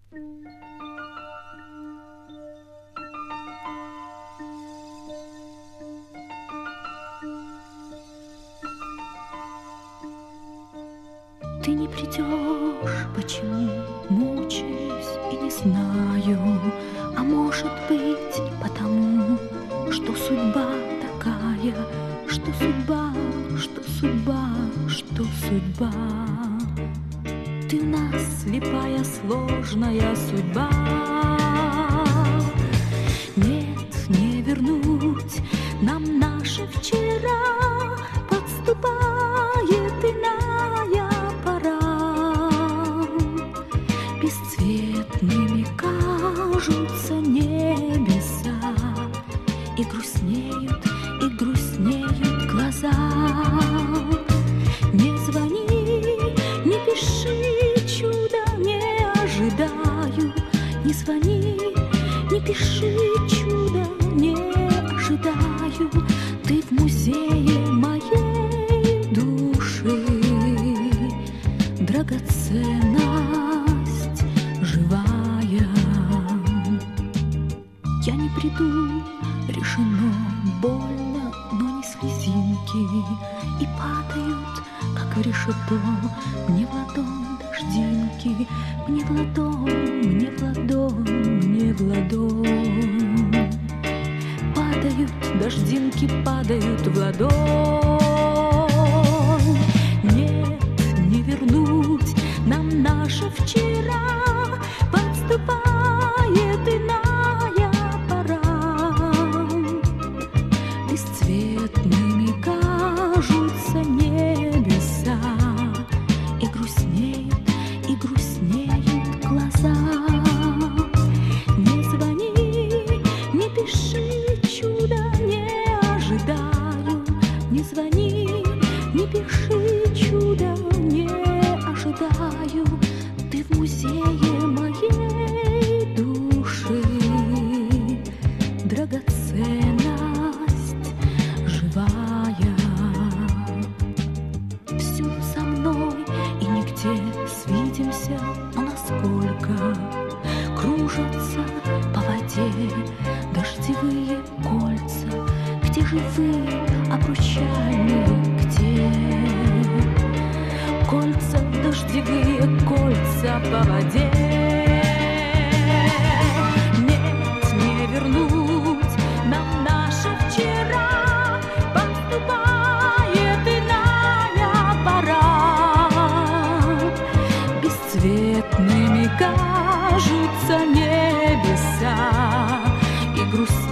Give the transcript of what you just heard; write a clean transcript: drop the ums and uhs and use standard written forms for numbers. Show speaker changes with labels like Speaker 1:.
Speaker 1: Ты не придешь, почему, мучаюсь и не знаю. А может быть, потому, что судьба такая, что судьба, что судьба, что судьба. Ты у нас слепая, сложная судьба. Нет, не вернуть нам наше вчера, подступает иная пора. Бесцветными кажутся небеса, и грустнеют глаза. Не звони, не пиши, чуда не ожидаю. Не звони, не пиши, чуда не ожидаю. Ты в музее моей души, драгоценность живая. Я не приду, решено, больно, но не слезинки. И падают, как решето, мне в ладонь дождинки. Мне в ладонь, мне в ладонь, мне в ладонь. Падают дождинки, падают в ладонь. Нет, не вернуть нам наше вчера, подступает иная пора. Бесцветными кажутся небеса, и грустнеют глаза. Не звони, не пиши, чуда не ожидаю. Не звони, не пиши, чуда не ожидаю. Ты в музее моей души, драгоценность живая. Всюду со мной и нигде свидимся, но насколько кружатся по воде дождевые кольца. Где же вы, обручальные, где? Кольца, дождевые кольца по воде. Нет, не вернуть нам наше вчера, подступает иная пора. Бесцветными кажутся небеса, и грустят